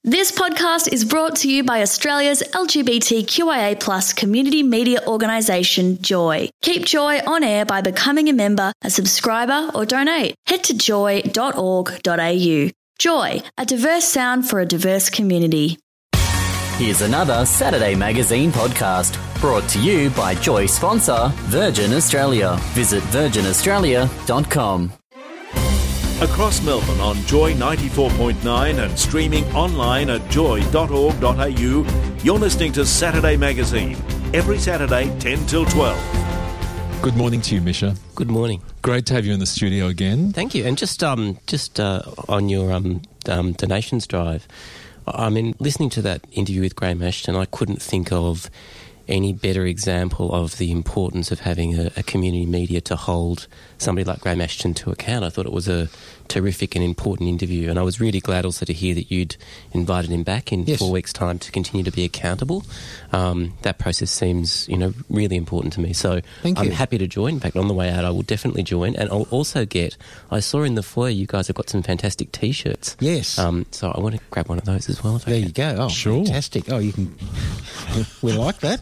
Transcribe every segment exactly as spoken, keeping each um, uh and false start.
This podcast is brought to you by Australia's L G B T Q I A plus community media organisation, Joy. Keep Joy on air by becoming a member, a subscriber or donate. Head to joy dot org dot a u. Joy, a diverse sound for a diverse community. Here's another Saturday Magazine podcast brought to you by Joy sponsor Virgin Australia. Visit virgin australia dot com. Across Melbourne on Joy ninety-four point nine and streaming online at joy dot org dot a u, you're listening to Saturday Magazine, every Saturday ten till twelve. Good morning to you, Misha. Good morning. Great to have you in the studio again. Thank you. And just um, just uh, on your um, um, donations drive, I mean, listening to that interview with Graham Ashton, I couldn't think of any better example of the importance of having a, a community media to hold somebody like Graham Ashton to account. I thought it was a terrific and important interview, and I was really glad also to hear that you'd invited him back in yes. four weeks' time to continue to be accountable. Um, that process seems, you know, really important to me. So Thank I'm you. happy to join. In fact, on the way out, I will definitely join, and I'll also get. I saw in the foyer you guys have got some fantastic T-shirts. Yes. Um, so I want to grab one of those as well. If there I you go. Oh, sure. Fantastic. Oh, you can. We like that.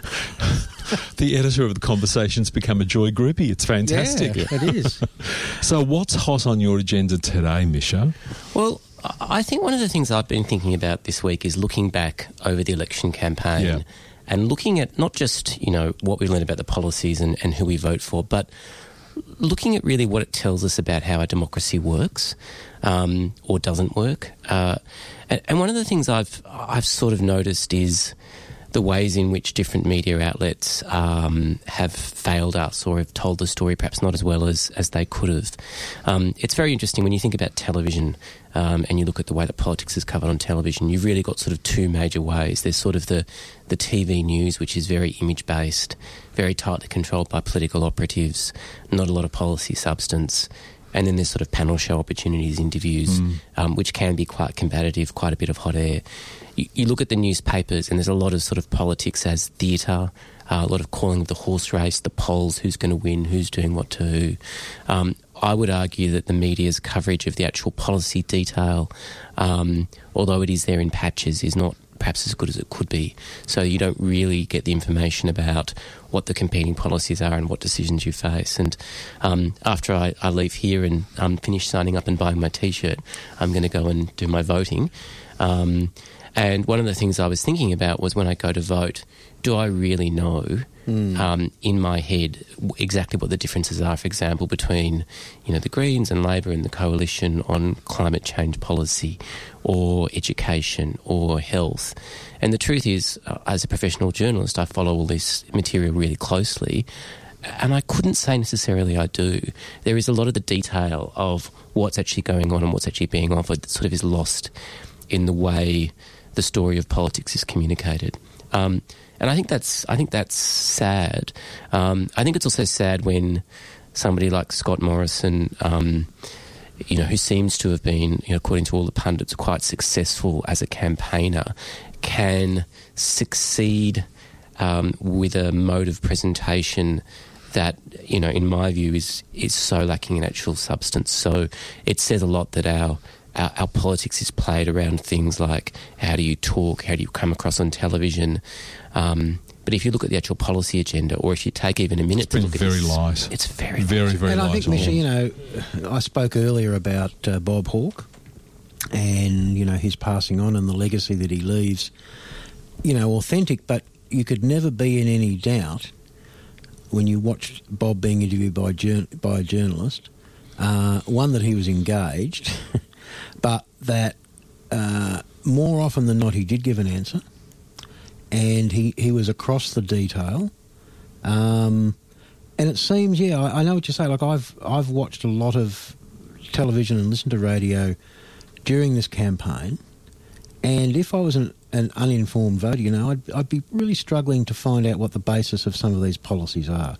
The editor of The Conversation's become a Joy groupie. It's fantastic. Yeah, it is. So what's hot on your agenda today, Misha? Well, I think one of the things I've been thinking about this week is looking back over the election campaign Yeah. and looking at not just, you know, what we learned about the policies and, and who we vote for, but looking at really what it tells us about how our democracy works um, or doesn't work. Uh, and, and one of the things I've I've sort of noticed is the ways in which different media outlets um, have failed us or have told the story perhaps not as well as, as they could have. Um, it's very interesting when you think about television um, and you look at the way that politics is covered on television. You've really got sort of two major ways. There's sort of the, the T V news, which is very image-based, very tightly controlled by political operatives, not a lot of policy substance. And then there's sort of panel show opportunities, interviews, mm. um, which can be quite combative, quite a bit of hot air. You, you look at the newspapers and there's a lot of sort of politics as theatre, uh, a lot of calling of the horse race, the polls, who's going to win, who's doing what to who. Um, I would argue that the media's coverage of the actual policy detail, um, although it is there in patches, is not perhaps as good as it could be. So you don't really get the information about what the competing policies are and what decisions you face. And um, after I, I leave here and um, finish signing up and buying my T-shirt, I'm going to go and do my voting. Um, and one of the things I was thinking about was when I go to vote, do I really know mm. um, in my head exactly what the differences are, for example, between you know the Greens and Labor and the Coalition on climate change policy or education or health? And the truth is, uh, as a professional journalist, I follow all this material really closely, and I couldn't say necessarily I do. There is a lot of the detail of what's actually going on and what's actually being offered that sort of is lost in the way the story of politics is communicated. Um, and I think that's I think that's sad. Um, I think it's also sad when somebody like Scott Morrison, um, you know, who seems to have been, you know, according to all the pundits, quite successful as a campaigner, can succeed um, with a mode of presentation that, you know, in my view is is so lacking in actual substance. So it says a lot that our Our, our politics is played around things like how do you talk, how do you come across on television. Um, but if you look at the actual policy agenda, or if you take even a minute it's to look at it, very light. It's very, very, light. very and light. I think, Misha, you know, I spoke earlier about uh, Bob Hawke and, you know, his passing on and the legacy that he leaves, you know, authentic, but you could never be in any doubt when you watched Bob being interviewed by, jour- by a journalist, uh, one, that he was engaged, but that uh, more often than not he did give an answer, and he, he was across the detail. Um, and it seems, yeah, I, I know what you say. Like I've I've watched a lot of television and listened to radio during this campaign, and if I was an, an uninformed voter, you know, I'd, I'd be really struggling to find out what the basis of some of these policies are,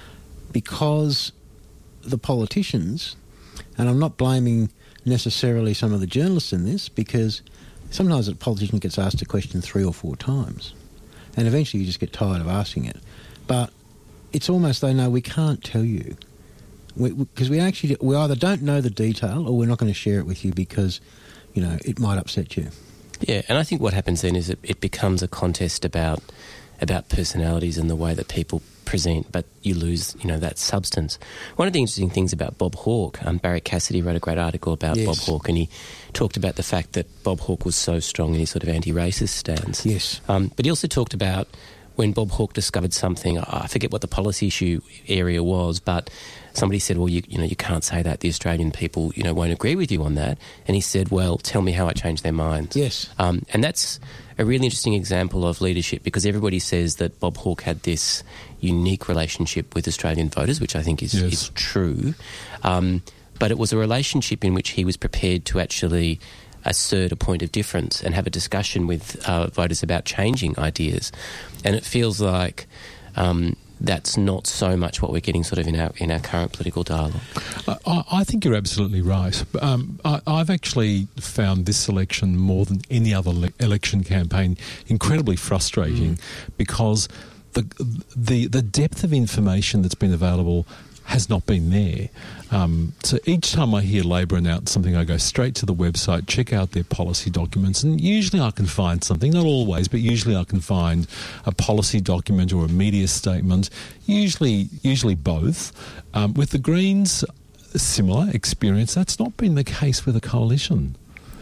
because the politicians, and I'm not blaming necessarily some of the journalists in this, because sometimes a politician gets asked a question three or four times and eventually you just get tired of asking it. But it's almost they know we can't tell you, because we, we actually we either don't know the detail or we're not going to share it with you because, you know, it might upset you. Yeah, and I think what happens then is it, it becomes a contest about about personalities and the way that people present, but you lose, you know, that substance. One of the interesting things about Bob Hawke, um, Barry Cassidy wrote a great article about Yes. Bob Hawke, and he talked about the fact that Bob Hawke was so strong in his sort of anti-racist stance. Yes. Um, but he also talked about when Bob Hawke discovered something, I forget what the policy issue area was, but somebody said, well, you, you know, you can't say that. The Australian people, you know, won't agree with you on that. And he said, well, tell me how I changed their minds. Yes. Um, and that's a really interesting example of leadership, because everybody says that Bob Hawke had this unique relationship with Australian voters, which I think is, Yes. is true. Um, but it was a relationship in which he was prepared to actually assert a point of difference and have a discussion with uh, voters about changing ideas. And it feels like um, that's not so much what we're getting sort of in our in our current political dialogue. I, I think you're absolutely right. Um, I, I've actually found this election, more than any other le- election campaign, incredibly frustrating, mm. because the, the the depth of information that's been available has not been there. Um, so each time I hear Labor announce something, I go straight to the website, check out their policy documents, and usually I can find something, not always, but usually I can find a policy document or a media statement, usually usually both. Um, with the Greens, a similar experience. That's not been the case with the Coalition.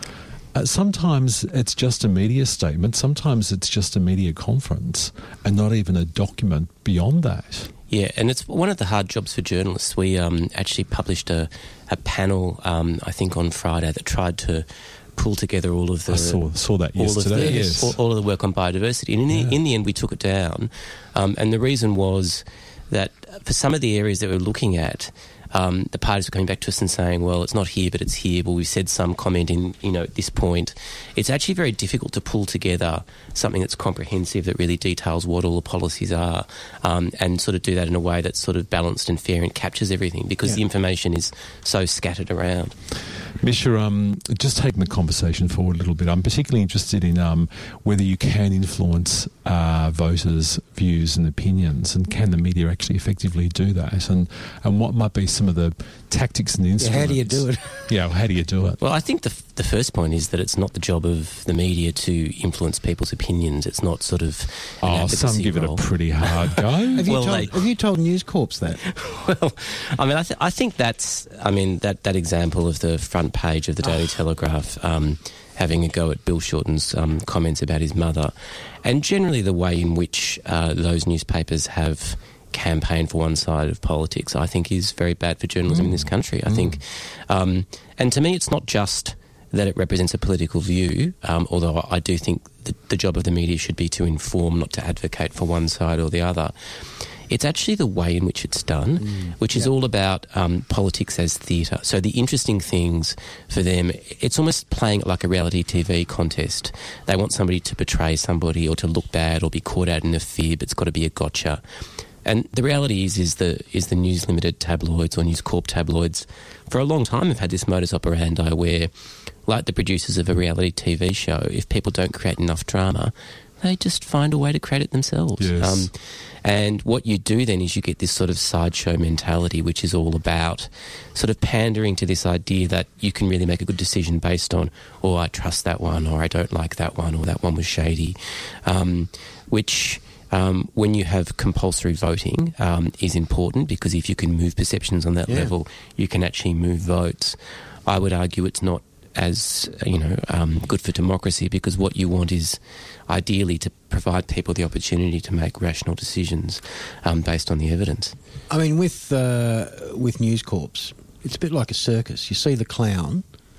Uh, sometimes it's just a media statement, sometimes it's just a media conference, and not even a document beyond that. Yeah, and it's one of the hard jobs for journalists. We um, actually published a, a panel, um, I think, on Friday that tried to pull together all of the... I saw, saw that all yesterday, of the, yes. all, all of the work on biodiversity. And in, Yeah. the, in the end, we took it down. Um, and the reason was that for some of the areas that we're looking at, Um, the parties were coming back to us and saying, well, it's not here, but it's here. Well, we've said some comment in, you know, at this point. It's actually very difficult to pull together something that's comprehensive, that really details what all the policies are, um, and sort of do that in a way that's sort of balanced and fair and captures everything, because Yeah. the information is so scattered around. Misha, um, just taking the conversation forward a little bit, I'm particularly interested in um, whether you can influence uh, voters' views and opinions, and can the media actually effectively do that, and, and what might be some of the tactics and instruments. Yeah, how do you do it? Yeah, well, how do you do it? Well, I think the the first point is that it's not the job of the media to influence people's opinions. It's not sort of an Oh, advocacy some give role. it a pretty hard go. Have you, Well, told, they- have you told News Corp that? Well, I mean, I, th- I think that's, I mean, that, that example of the front page of the Daily Telegraph um, having a go at Bill Shorten's um, comments about his mother, and generally the way in which uh, those newspapers have campaigned for one side of politics, I think is very bad for journalism mm. in this country. I mm. think, um, and to me, it's not just that it represents a political view, um, although I do think the, the job of the media should be to inform, not to advocate for one side or the other. It's actually the way in which it's done, mm. which is yep. all about um, politics as theatre. So the interesting things for them, it's almost playing it like a reality T V contest. They want somebody to portray somebody or to look bad or be caught out in a fib. It's got to be a gotcha. And the reality is, is the is the News Limited tabloids or News Corp tabloids for a long time have had this modus operandi where, like the producers of a reality T V show, if people don't create enough drama, they just find a way to create it themselves. Yes. Um, and what you do then is you get this sort of sideshow mentality, which is all about sort of pandering to this idea that you can really make a good decision based on, oh, I trust that one, or I don't like that one, or that one was shady, um, which... Um, when you have compulsory voting um, is important, because if you can move perceptions on that yeah. level, you can actually move votes. I would argue it's not as, you know, um, good for democracy, because what you want is ideally to provide people the opportunity to make rational decisions um, based on the evidence. I mean, with uh, with News Corps, it's a bit like a circus. You see the clown,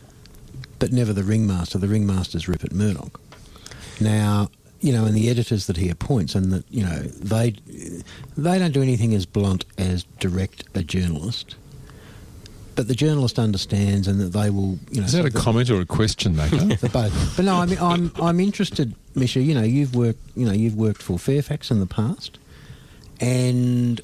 but never the ringmaster. The ringmaster's Rupert Murdoch. Now, you know, and the editors that he appoints, and that, you know, they they don't do anything as blunt as direct a journalist, but the journalist understands, and that they will, you know. Is that so a comment or a question, Maker? For both. But no, I mean, I'm I'm interested, Misha. You know, you've worked, you know, you've worked for Fairfax in the past, and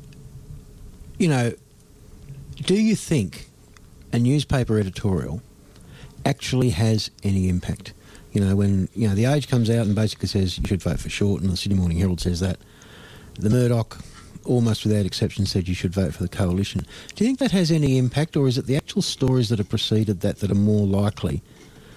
you know, do you think a newspaper editorial actually has any impact? You know, when, you know, The Age comes out and basically says you should vote for Short, and the Sydney Morning Herald says that. The Murdoch, almost without exception, said you should vote for the Coalition. Do you think that has any impact, or is it the actual stories that have preceded that that are more likely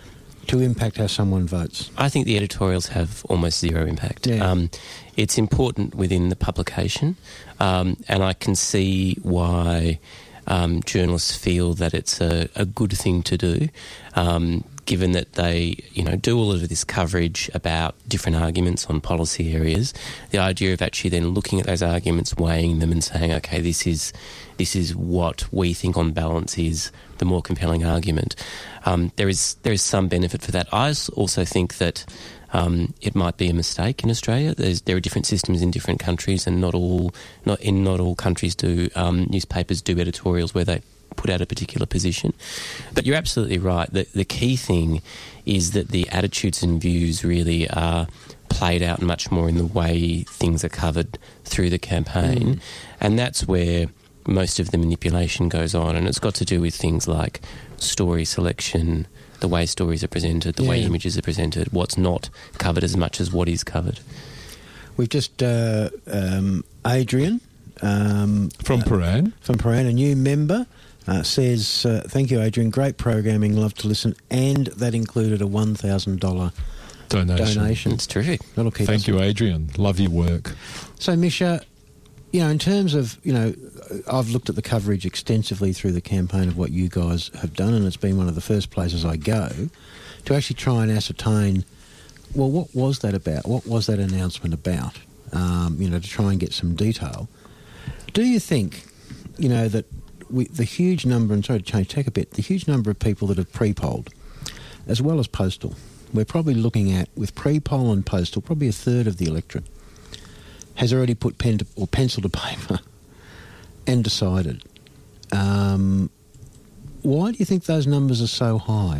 to impact how someone votes? I think the editorials have almost zero impact. Yeah. Um, it's important within the publication, um, and I can see why um, journalists feel that it's a, a good thing to do, um, given that they, you know, do all of this coverage about different arguments on policy areas. The idea of actually then looking at those arguments, weighing them, and saying, okay, this is this is what we think on balance is the more compelling argument. Um, there is there is some benefit for that. I also think that um, it might be a mistake in Australia. There's, there are different systems in different countries, and not all not in not all countries do um, newspapers do editorials where they put out a particular position. But you're absolutely right. The, the key thing is that the attitudes and views really are played out much more in the way things are covered through the campaign. Mm. And that's where most of the manipulation goes on. And it's got to do with things like story selection, the way stories are presented, the yeah. way images are presented, what's not covered as much as what is covered. We've just, uh, um, Adrian... Um, from Paran. Uh, from Paran, a new member... Uh, says, uh, thank you, Adrian, great programming, love to listen, and that included a one thousand dollars donation. donation. That's terrific. That'll keep Thank us you, on. Adrian. Love your work. So, Misha, you know, in terms of, you know, I've looked at the coverage extensively through the campaign of what you guys have done, and it's been one of the first places I go to actually try and ascertain, well, what was that about? What was that announcement about? Um, you know, to try and get some detail. Do you think, you know, that We, the huge number, and sorry to change tack a bit, the huge number of people that have pre-polled, as well as postal, we're probably looking at, with pre-poll and postal, probably a third of the electorate has already put pen to, or pencil to paper and decided. Um, why do you think those numbers are so high?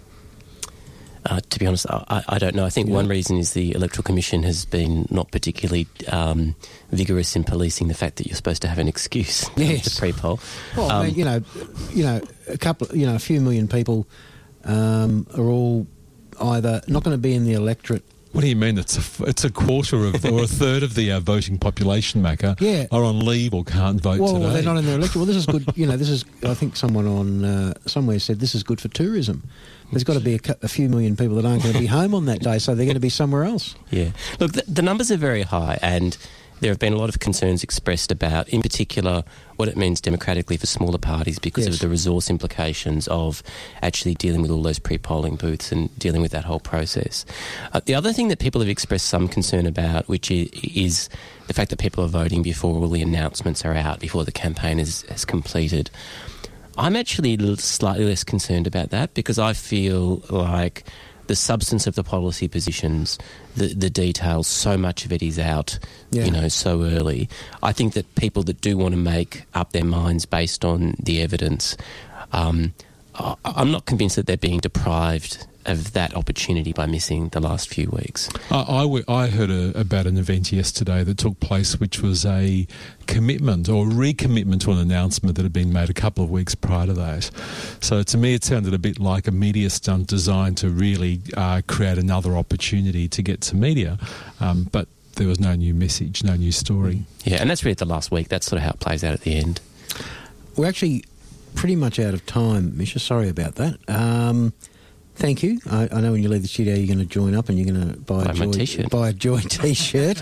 Uh, to be honest, I, I don't know. I think yeah. one reason is the Electoral Commission has been not particularly um, vigorous in policing the fact that you're supposed to have an excuse yes. to pre-poll. Well, um, I mean, you know, you know, a couple, you know, a few million people um, are all either not going to be in the electorate. What do you mean? It's a, it's a quarter of or a third of the uh, voting population, Macca, yeah. are on leave or can't vote well, today. Well, they're not in the electorate. Well, this is good. You know, this is. I think someone on uh, somewhere said this is good for tourism. There's got to be a, a few million people that aren't going to be home on that day, so they're going to be somewhere else. Yeah. Look, the, the numbers are very high, and there have been a lot of concerns expressed about, in particular, what it means democratically for smaller parties because yes. of the resource implications of actually dealing with all those pre-polling booths and dealing with that whole process. Uh, the other thing that people have expressed some concern about, which is, is the fact that people are voting before all the announcements are out, before the campaign is, is completed. I'm actually slightly less concerned about that because I feel like the substance of the policy positions, the, the details, so much of it is out, yeah. you know, so early. I think that people that do want to make up their minds based on the evidence, um, I, I'm not convinced that they're being deprived of that opportunity by missing the last few weeks. I, I, w- I heard a, about an event yesterday that took place which was a commitment or recommitment to an announcement that had been made a couple of weeks prior to that. So to me it sounded a bit like a media stunt designed to really uh, create another opportunity to get to media, um, but there was no new message, no new story. Yeah, and that's really the last week. That's sort of how it plays out at the end. We're actually pretty much out of time, Misha. Sorry about that. Um... Thank you. I, I know when you leave the studio you're going to join up and you're going to buy, buy, a Joy, t-shirt. buy a Joy T-shirt.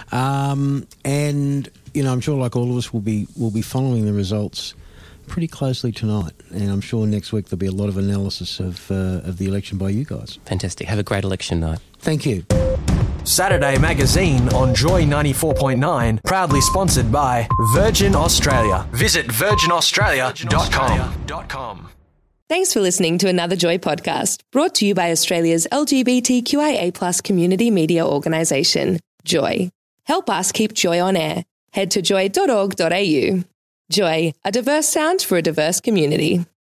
um, and, you know, I'm sure like all of us will be will be following the results pretty closely tonight. And I'm sure next week there'll be a lot of analysis of, uh, of the election by you guys. Fantastic. Have a great election night. Thank you. Saturday Magazine on Joy ninety-four point nine, proudly sponsored by Virgin Australia. Visit virgin australia dot com. Thanks for listening to another Joy podcast, brought to you by Australia's L G B T Q I A plus community media organisation, Joy. Help us keep Joy on air. Head to joy dot org dot a u. Joy, a diverse sound for a diverse community.